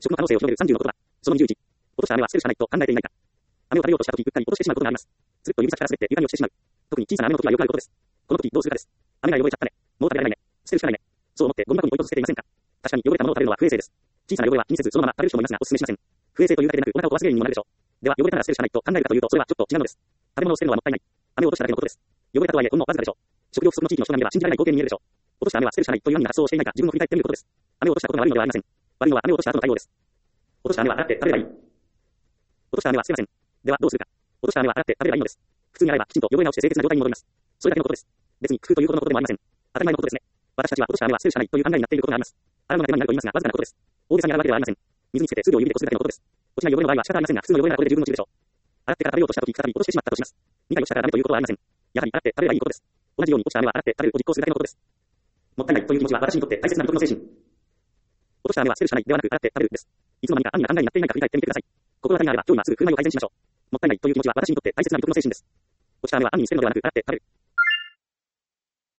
食の可能性を広げる30の言葉。その21。落とした飴は捨てるしかないと考えていないか。飴を食べようとした時、うっかり落としてしまうことがあります。つるっと指先から滑って床に落ちてしまう。特に小さな飴の時はよくあることです。この時どうするかです。飴が汚れちゃったね。もう食べられないね。捨てるしかないね。そう思ってゴミ箱に置いと捨てていませんか。確かに汚れたものを食べるのは不衛生です。小さな汚れは気にせずそのまま食べる人もいますがお勧めしません。不衛生というだけでなくお腹を壊す原因にもなるでしょう。では汚れたら捨てるしかないと考えるかというとそれはちょっと違うのです。食べ物を捨てるのはもったいない。飴を落としただけのことです。汚れたとはいえほんのわずかでしょう。食料不足の地域の人が見れば信じられない光景に見えるでしょう。落とした飴は捨てるしかないという案に発想をしていないか自分を振り返ってみることです。飴を落としたことが悪いのではありません。悪いのは飴を落とした後の対応です。落とした飴は洗って食べればいい。落とした飴は捨てません。ではどうするか。落とした飴は洗って食べればいいのです。普通に洗えばきちんと汚れ直して清潔な状態に戻ります。それだけのことです。別に工夫というほどのことでもありません。当たり前のことですね。私たちは落とした飴は捨てるしかないという考えになっていることがあります。洗うのが手間になると言いますが、わずかなことです。大げさに洗うわけではありません。水につけて数秒指でこするだけのことです。落ちない汚れの場合は仕方ありませんが、普通の汚れならこれで十分落ちるでしょう。洗ってから食べようとしたとき、再び落としてしまったとします。2回落ちたからダメということはありません。やはり洗って食べればいいことです。同じように落ちた飴は洗って食べるを実行するだけのことです。もったいないという気持ちは私にとって大切な人の精神。落とした飴は捨てるしかないではなく洗って食べるです。いつの間にか案が考えになっていないか振り返ってみてください。心当たりがあれば今日にはすぐ振る舞いを改善しましょう。もったいないという気持ちは私にとって大切な人の精神です。落ちた飴は案に捨てるのではなく洗って食べる。